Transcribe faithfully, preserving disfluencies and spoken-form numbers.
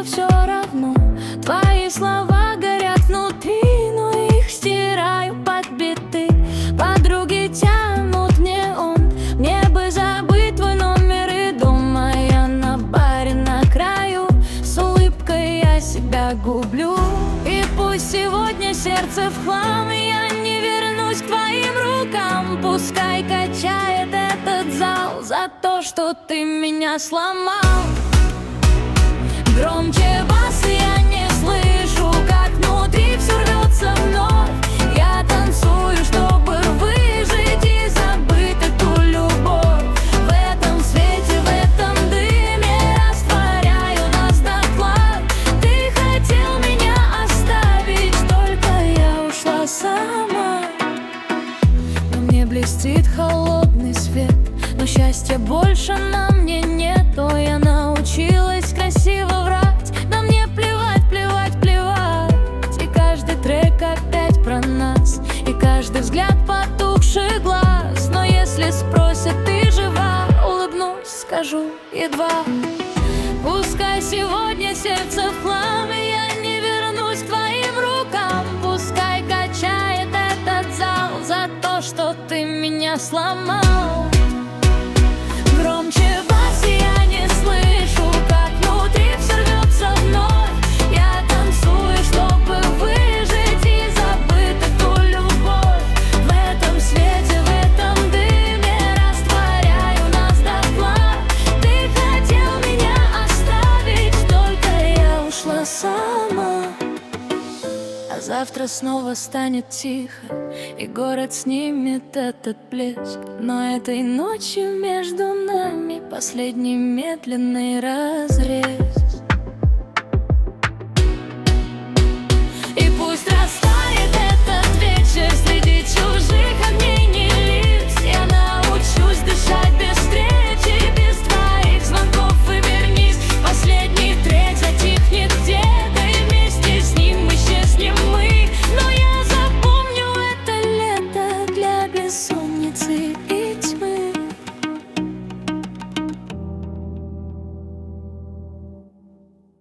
все равно. Твои слова горят внутри, но их стираю под биты. Подруги тянут мне он, мне бы забыть твой номер и дома. Я на баре на краю, с улыбкой я себя гублю. И пусть сегодня сердце в хлам, я не вернусь к твоим рукам. Пускай качает этот зал за то, что ты меня сломал. Громче бас, я не слышу, как внутри все рвется вновь. Я танцую, чтобы выжить и забыть эту любовь. В этом свете, в этом дыме растворяю нас дотла. Ты хотел меня оставить, только я ушла сама. Но мне блестит холодный свет, но счастья больше на мне нет. То я научилась красиво врать, да мне плевать, плевать, плевать. И каждый трек опять про нас, и каждый взгляд потухший глаз. Но если спросят, ты жива, улыбнусь, скажу едва. Пускай сегодня сердце в хлам, и я не вернусь к твоим рукам. Пускай качает этот зал за то, что ты меня сломал. Громче бас, я не слышу, как внутри все рвется вновь. Я танцую, чтобы выжить и забыть эту любовь. В этом свете, в этом дыме растворяю нас дотла. Ты хотел меня оставить, только я ушла сама. А завтра снова станет тихо, и город снимет этот блеск. Но этой ночью между нами последний медленный разрез.